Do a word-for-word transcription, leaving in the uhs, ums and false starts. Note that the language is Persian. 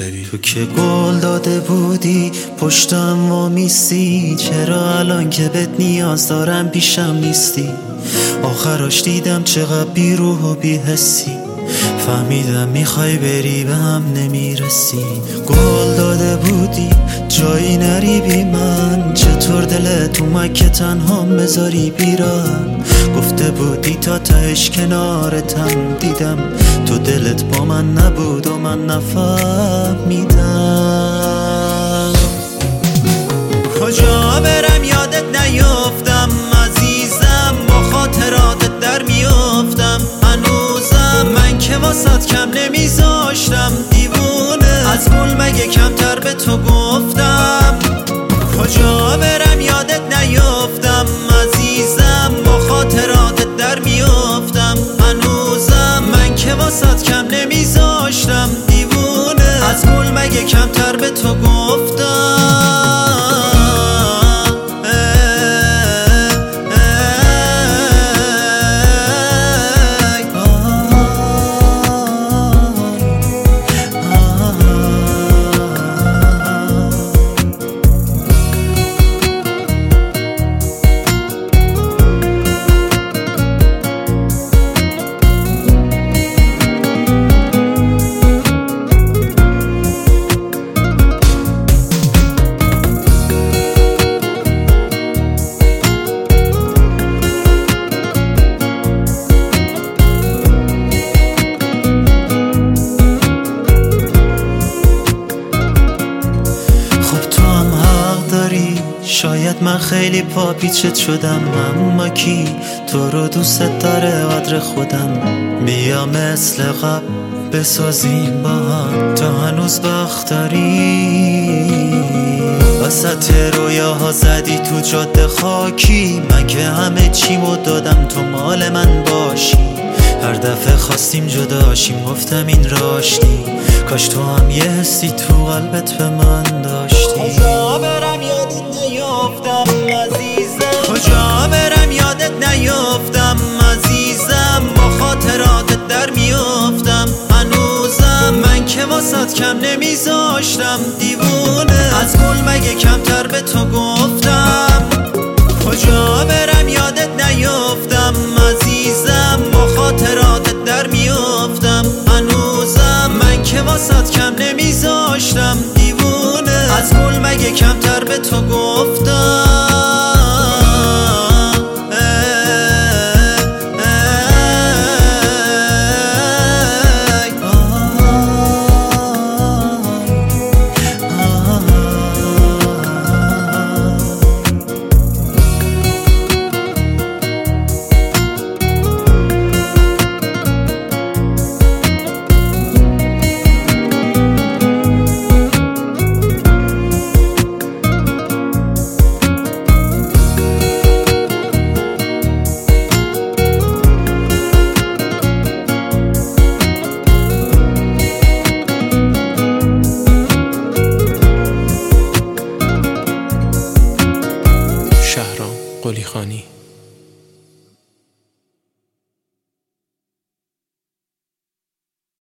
داری. تو که گل داده بودی پشتم وامیستی، چرا الان که بهت نیاز دارم پیشم نیستی؟ آخراش دیدم چقدر بی روح و بی حسی، فهمیدم میخوای بری به هم نمیرسی. گل داده بودی جایی نری بی من، چطور دلت اومد که تنها بذاری بیرم؟ گفته بودی تا تهش کنارتم، دیدم تو دلت با من نبود و من نفهمیدم. کجا برم یادت نیفتم عزیزم، با خاطراتت در میافتم هنوزم. من که واسات کم نمیذاشتم دیوونه، از گل مگه کمتر به تو گفتم؟ کجا برم یادت نیفتم عزیزم، با خاطراتت در میافتم هنوزم. من که واسات کم نمیذاشتم دیوونه، از گل مگه کمتر به تو گفتم؟ شاید من خیلی پاپیچت شدم، اما کی تو رو دوست داره قدر خودم؟ بیا مثل قبل بسازیم با هم، تا هنوز وقت داری. وسط رویاها زدی تو جاده خاکی، من که همه چیمو دادم تو مال من باشی. هر دفعه خواستیم جداشیم گفتم این راشتی، کاش تو هم یه حسی تو قلبت به من داشتی. کجا برم یادت نیفتم عزیزم، کجا برم یادت نیفتم عزیزم، با خاطراتت در میافتم هنوزم. من که واسات کم نمیذاشتم دیوونه، از گل مگه کمتر به تو گفتم؟ کجا برم یادت نیفتم عزیزم، با خاطراتت در میافتم هنوزم. من که واسات کم نمیذاشتم دیوونه، از گل مگه کمتر به تو گفتم؟